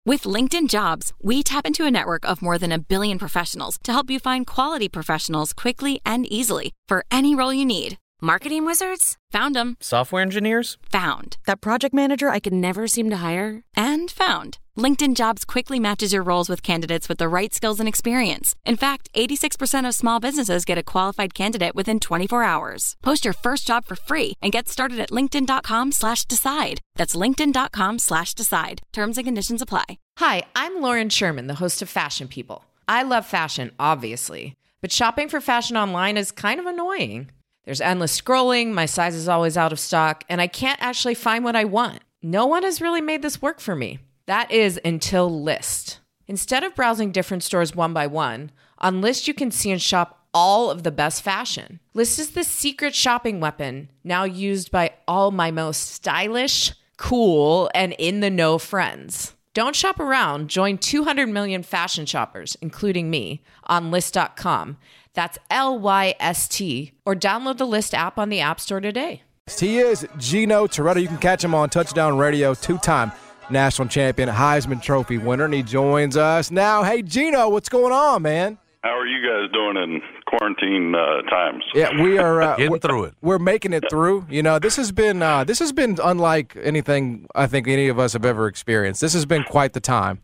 With LinkedIn Jobs, we tap into a network of more than 1 billion professionals to help you find quality professionals quickly and easily for any role you need. Marketing wizards? Found them. Software engineers? Found. That project manager I could never seem to hire? And found. LinkedIn Jobs quickly matches your roles with candidates with the right skills and experience. In fact, 86% of small businesses get a qualified candidate within 24 hours. Post your first job for free and get started at linkedin.com/decide. That's linkedin.com/decide. Terms and conditions apply. Hi, I'm Lauren Sherman, the host of Fashion People. I love fashion, obviously, but shopping for fashion online is kind of annoying. There's endless scrolling, my size is always out of stock, and I can't actually find what I want. No one has really made this work for me. That is until Lyst. Instead of browsing different stores one by one, on Lyst you can see and shop all of the best fashion. Lyst is the secret shopping weapon now used by all my most stylish, cool, and in-the-know friends. Don't shop around. Join 200 million fashion shoppers, including me, on Lyst.com. That's LYST, or download the Lyst app on the App Store today. He is Gino Toretto. You can catch him on Touchdown Radio, two-time national champion, Heisman Trophy winner, and he joins us now. Hey, Gino, what's going on, man? How are you guys doing in quarantine times? Yeah, we are getting through it. We're making it through. You know, this has been unlike anything I think any of us have ever experienced. This has been quite the time.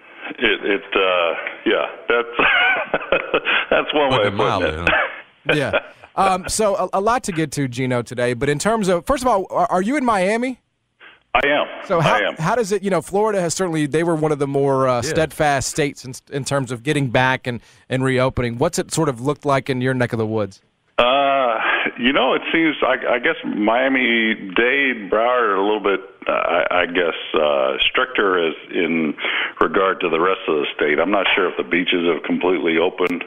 Yeah, that's one way of putting it. Yeah. So a lot to get to, Gino, today. But in terms of, first of all, are you in Miami? I am. So I am. How does it, Florida has certainly, they were one of the more steadfast states in terms of getting back and reopening. What's it sort of looked like in your neck of the woods? It seems, I guess Miami-Dade, Broward are a little bit, I guess, stricter as in regard to the rest of the state. I'm not sure if the beaches have completely opened.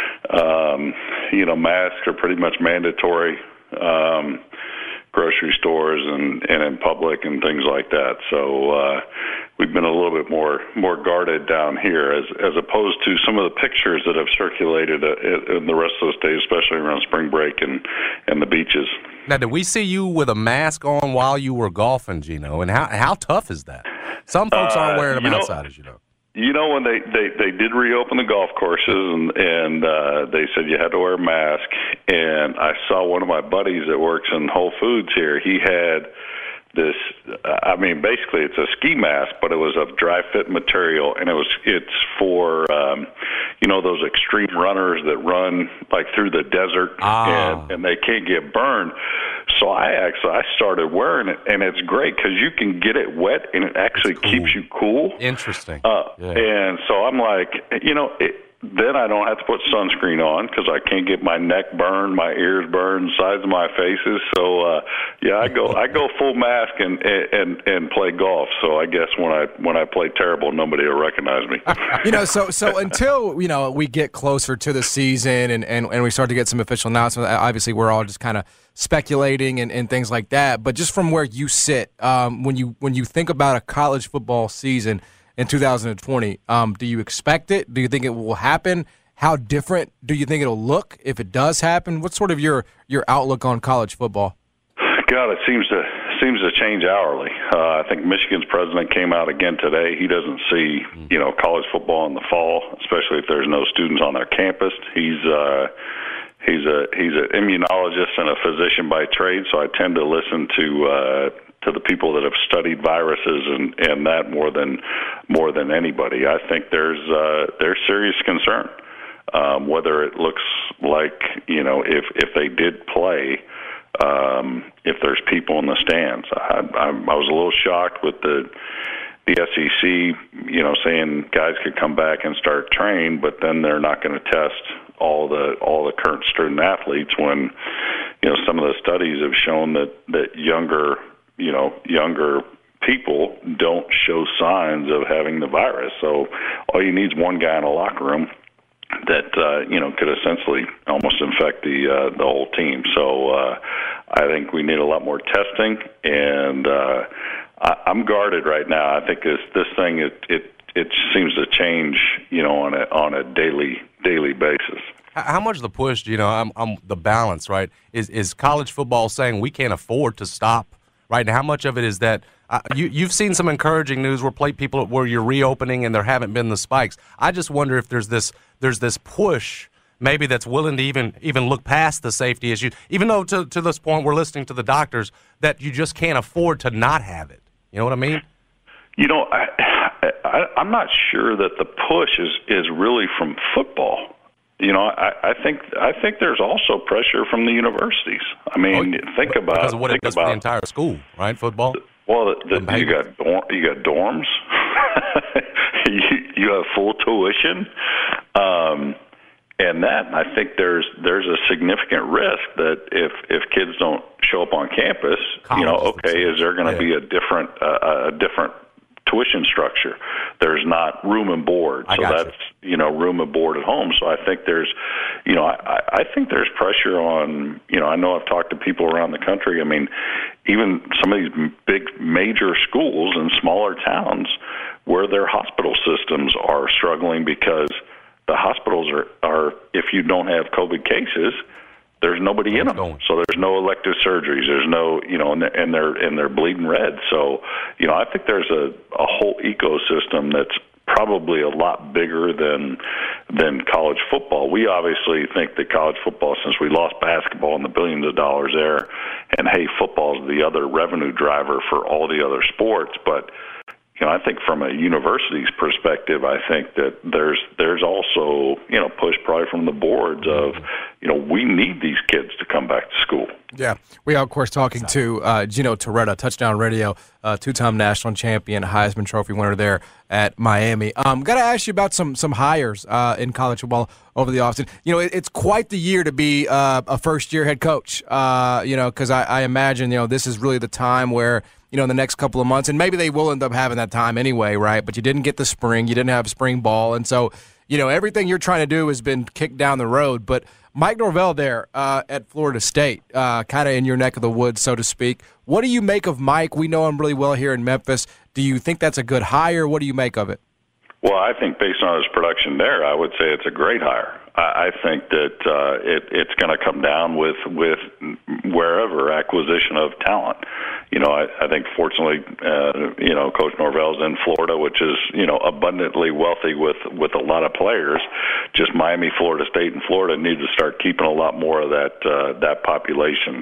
Masks are pretty much mandatory. Grocery stores and in public and things like that. So we've been a little bit more guarded down here as opposed to some of the pictures that have circulated in the rest of the state, especially around spring break and the beaches. Now, did we see you with a mask on while you were golfing, Gino? And how tough is that? Some folks aren't wearing them outside, as you know. When they did reopen the golf courses and they said you had to wear a mask, and I saw one of my buddies that works in Whole Foods here. He had this, basically it's a ski mask, but it was of dry fit material, and it's for those extreme runners that run like through the desert and they can't get burned. So I started wearing it, and it's great because you can get it wet and it actually keeps you cool. Interesting. And so I'm like, then I don't have to put sunscreen on because I can't get my neck burned, my ears burned, sides of my faces. So I go full mask and play golf. So I guess when I play terrible, nobody will recognize me. So until we get closer to the season and we start to get some official announcements, obviously we're all just kind of speculating and things like that. But just from where you sit, when you think about a college football season in 2020, do you expect it? Do you think it will happen? How different do you think it'll look if it does happen? What's sort of your outlook on college football? God, it seems to change hourly. I think Michigan's president came out again today. He doesn't see college football in the fall, especially if there's no students on their campus. He's an immunologist and a physician by trade, so I tend to listen to the people that have studied viruses and that more than anybody. I think there's serious concern whether it looks like if they did play, if there's people in the stands. I was a little shocked with the SEC, saying guys could come back and start train, but then they're not going to test all the current student athletes when some of the studies have shown that younger people don't show signs of having the virus. So all you need is one guy in a locker room that could essentially almost infect the whole team. So I think we need a lot more testing, and I'm guarded right now. I think this thing it seems to change on a daily basis. How much of the push, I'm the balance, right? Is college football saying we can't afford to stop right now? How much of it is that You've seen some encouraging news where you're reopening and there haven't been the spikes. I just wonder if there's this push maybe that's willing to even look past the safety issue, even though to this point we're listening to the doctors that you just can't afford to not have it. You know what I mean? I'm not sure that the push is really from football. I think there's also pressure from the universities. I mean, think about because of what it does for the entire school, right? Football. Well, you got dorms, you have full tuition, and I think there's a significant risk that if kids don't show up on campus, is there going to be a different tuition structure? There's not room and board, so that's room and board at home. So I think there's I think there's pressure on I know I've talked to people around the country. I mean, even some of these big major schools in smaller towns where their hospital systems are struggling because the hospitals are if you don't have COVID cases, there's nobody in them. So there's no elective surgeries. There's no, and they're bleeding red. So, I think there's a whole ecosystem that's probably a lot bigger than college football. We obviously think that college football, since we lost basketball and the billions of dollars there, and hey, football is the other revenue driver for all the other sports, but I think from a university's perspective, I think that there's also push probably from the boards of we need these kids to come back to school. Yeah, we are of course talking to Gino Torretta, Touchdown Radio, two-time national champion, Heisman Trophy winner there at Miami. Got to ask you about some hires in college football over the offseason. It's quite the year to be a first-year head coach. Because I imagine this is really the time where in the next couple of months, and maybe they will end up having that time anyway, right? But you didn't get the spring, you didn't have spring ball, and so everything you're trying to do has been kicked down the road. But Mike Norvell there at Florida State, kind of in your neck of the woods, so to speak. What do you make of Mike? We know him really well here in Memphis. Do you think that's a good hire? What do you make of it? Well, I think based on his production there, I would say it's a great hire. I think that it's going to come down with wherever acquisition of talent. I think fortunately, Coach Norvell's in Florida, which is abundantly wealthy with a lot of players. Just Miami, Florida State, and Florida need to start keeping a lot more of that population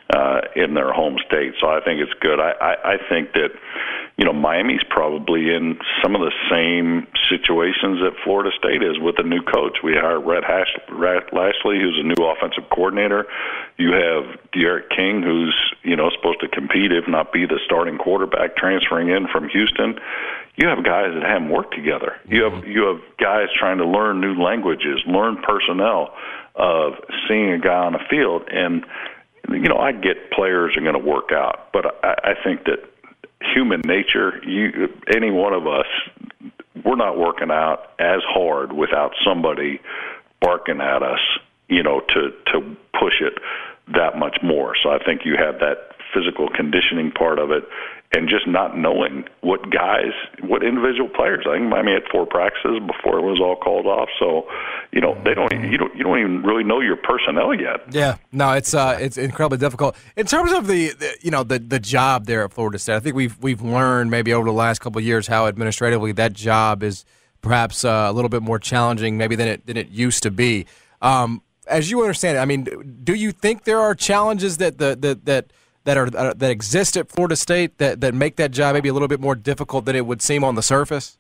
in their home state. So I think it's good. I think that Miami's probably in some of the same situations that Florida State is with a new coach. We hired Rhett Lashlee, who's a new offensive coordinator. You have D'Eriq King, who's supposed to compete, if not be the starting quarterback, transferring in from Houston. You have guys that haven't worked together. You have guys trying to learn new languages, learn personnel of seeing a guy on the field. And I get players are going to work out, but I think that human nature, any one of us, we're not working out as hard without somebody barking at us, to push it that much more. So I think you have that physical conditioning part of it, and just not knowing what individual players. I think Miami had 4 practices before it was all called off. So, you don't even really know your personnel yet. Yeah, no, it's incredibly difficult in terms of the job there at Florida State. I think we've learned maybe over the last couple of years how administratively that job is perhaps a little bit more challenging maybe than it used to be. As you understand it, I mean, do you think there are challenges that exist at Florida State that make that job maybe a little bit more difficult than it would seem on the surface?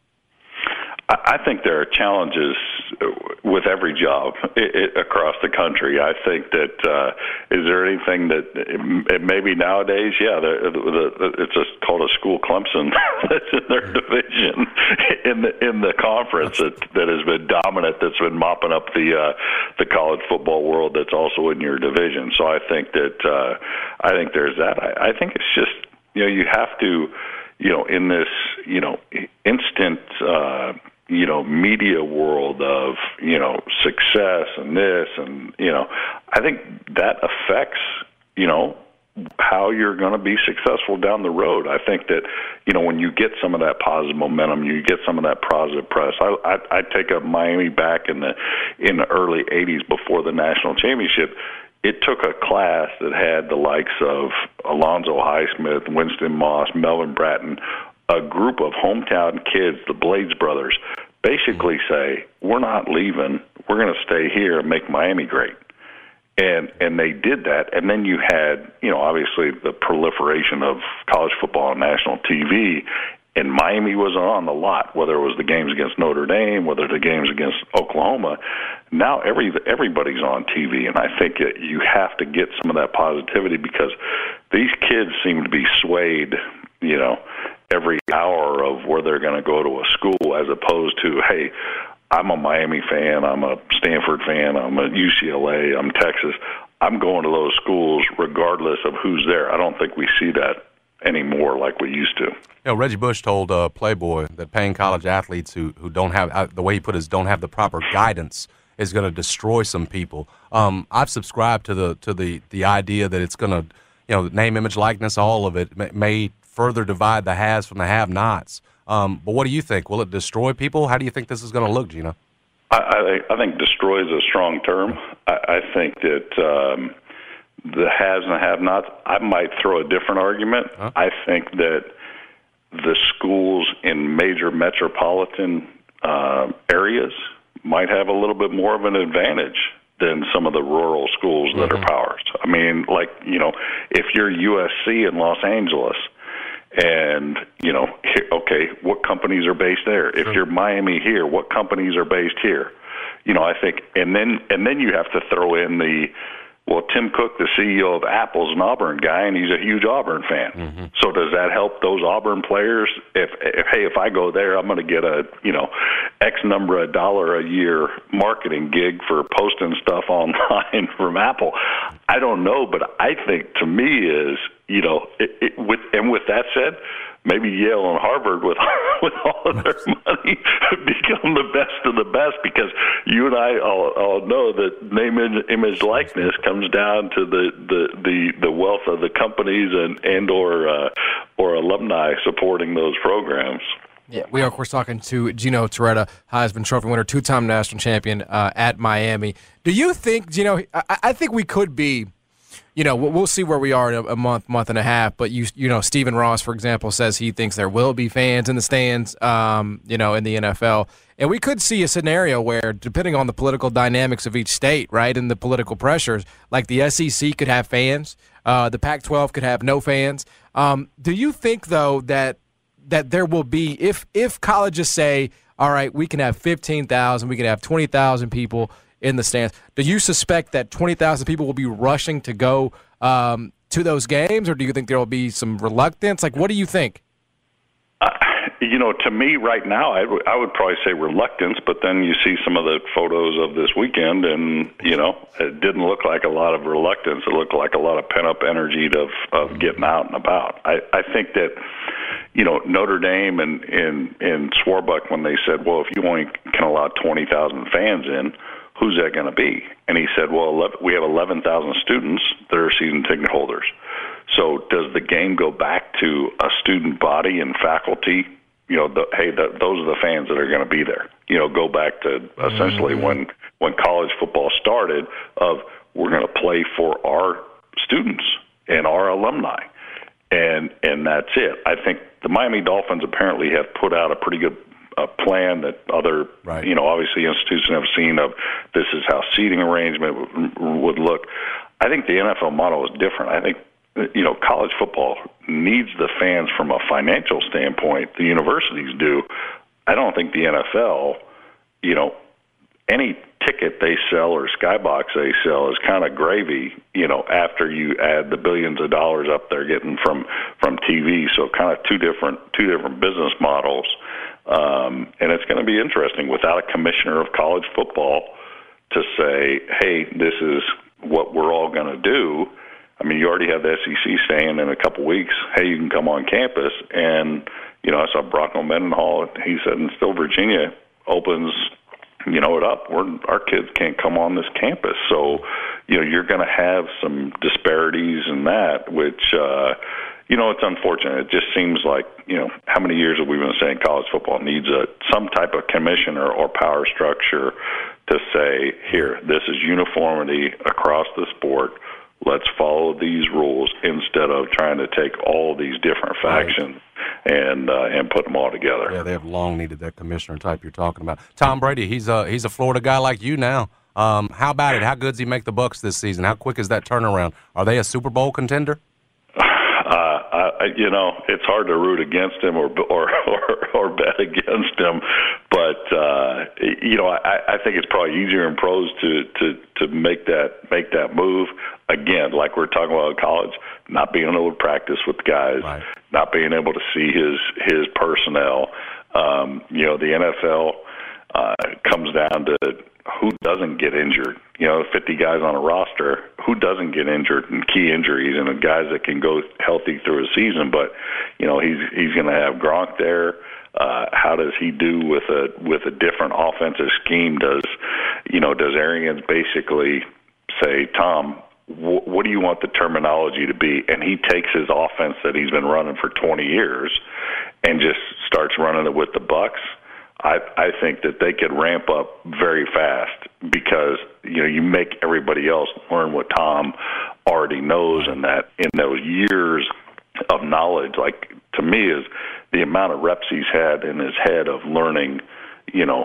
I think there are challenges with every job across the country. I think that is there anything that maybe nowadays, it's just called a school Clemson that's in their division in the conference that has been dominant, that's been mopping up the college football world that's also in your division. So I think that I think there's that. I think it's just you have to in this instant media world of success and this and I think that affects how you're going to be successful down the road. I think that when you get some of that positive momentum, you get some of that positive press. I take up Miami back in the early '80s before the national championship. it took a class that had the likes of Alonzo Highsmith, Winston Moss, Melvin Bratton, a group of hometown kids, the Blades brothers, basically say, we're not leaving. We're going to stay here and make Miami great. And they did that. And then you had, obviously the proliferation of college football on national TV. And Miami was on the lot, whether it was the games against Notre Dame, whether the games against Oklahoma. Now everybody's on TV, and I think you have to get some of that positivity because these kids seem to be swayed, every hour of where they're going to go to a school as opposed to, hey, I'm a Miami fan, I'm a Stanford fan, I'm a UCLA, I'm Texas. I'm going to those schools regardless of who's there. I don't think we see that anymore like we used to. Reggie Bush told Playboy that paying college athletes who don't have, the way he put it is, don't have the proper guidance is going to destroy some people. I've subscribed to the idea that it's going to, name, image, likeness, all of it may further divide the haves from the have-nots. But what do you think? Will it destroy people? How do you think this is going to look, Gino? I think destroy is a strong term. I think that the haves and have-nots, I might throw a different argument. Huh? I think that the schools in major metropolitan areas might have a little bit more of an advantage than some of the rural schools that are powers. I mean, if you're USC in Los Angeles and, okay, what companies are based there? If you're Miami here, what companies are based here? I think, and then you have to throw in Tim Cook, the CEO of Apple, is an Auburn guy, and he's a huge Auburn fan. Mm-hmm. So does that help those Auburn players? If I go there, I'm going to get a, X number of $1 a year marketing gig for posting stuff online from Apple. I don't know, but I think to me is, with that said, maybe Yale and Harvard with all of their money become the best of the best because you and I all know that name, image, likeness comes down to the wealth of the companies and or alumni supporting those programs. Yeah, we are, of course, talking to Gino Torretta, Heisman Trophy winner, two-time national champion at Miami. Do you think, Gino, I think we could be, we'll see where we are in a month and a half, but Stephen Ross, for example, says he thinks there will be fans in the stands, in the NFL. And we could see a scenario where, depending on the political dynamics of each state, right, and the political pressures, like the SEC could have fans, the Pac-12 could have no fans. Do you think, though, that there will be, if colleges say, all right, we can have 15,000, we can have 20,000 people in the stands, do you suspect that 20,000 people will be rushing to go to those games, or do you think there will be some reluctance? Like, what do you think? To me right now, I would probably say reluctance, but then you see some of the photos of this weekend, and, it didn't look like a lot of reluctance. It looked like a lot of pent-up energy of getting out and about. I think that, Notre Dame and Swarbuck, when they said, well, if you only can allow 20,000 fans in, who's that going to be? And he said, well, we have 11,000 students that are season ticket holders. So does the game go back to a student body and faculty? Those are the fans that are going to be there. Go back to essentially when college football started of we're going to play for our students and our alumni. And that's it. I think the Miami Dolphins apparently have put out a pretty good plan that other, obviously institutions have seen of this is how seating arrangement would look. I think the NFL model is different. I think, college football needs the fans from a financial standpoint. The universities do. I don't think the NFL, any ticket they sell or skybox they sell is kind of gravy, after you add the billions of dollars up they're getting from TV. So kind of two different business models. And it's going to be interesting without a commissioner of college football to say, hey, this is what we're all going to do. I mean, you already have the SEC saying in a couple weeks, hey, you can come on campus. And, I saw Bronco Mendenhall, he said, until Virginia opens, it up, our kids can't come on this campus. So, you're going to have some disparities in that, which, it's unfortunate. It just seems like, how many years have we been saying college football needs some type of commissioner or power structure to say, here, this is uniformity across the sport. Let's follow these rules instead of trying to take all these different factions and put them all together. Yeah, they have long needed that commissioner type you're talking about. Tom Brady, he's a Florida guy like you now. How about it? How good does he make the Bucs this season? How quick is that turnaround? Are they a Super Bowl contender? It's hard to root against him or bet against him, but I think it's probably easier in pros to make that move. Again, like we're talking about in college, not being able to practice with guys, right. Not being able to see his personnel. The NFL comes down to who doesn't get injured. 50 guys on a roster, who doesn't get injured and key injuries, and the guys that can go healthy through a season. But he's going to have Gronk there. How does he do with a different offensive scheme? Does Arians basically say, Tom, what do you want the terminology to be? And he takes his offense that he's been running for 20 years and just starts running it with the Bucs. I think that they could ramp up very fast because you make everybody else learn what Tom already knows, and that in those years of knowledge, like to me, is the amount of reps he's had in his head of learning. You're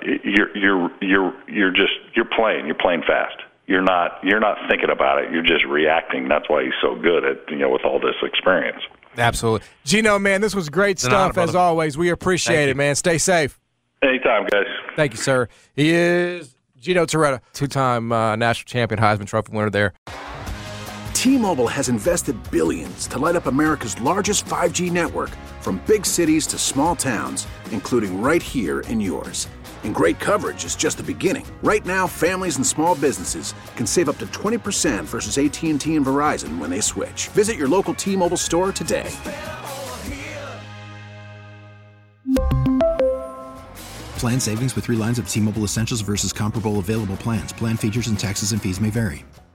playing fast. You're not thinking about it. You're just reacting. That's why he's so good at with all this experience. Absolutely, Gino, man, this was great stuff as always. We appreciate it, man. Stay safe. Anytime, guys. Thank you, sir. He is Gino Torretta, two-time national champion, Heisman Trophy winner there. T-Mobile has invested billions to light up America's largest 5G network, from big cities to small towns, including right here in yours. And great coverage is just the beginning. Right now, families and small businesses can save up to 20% versus AT&T and Verizon when they switch. Visit your local T-Mobile store today. Plan savings with 3 lines of T-Mobile Essentials versus comparable available plans. Plan features and taxes and fees may vary.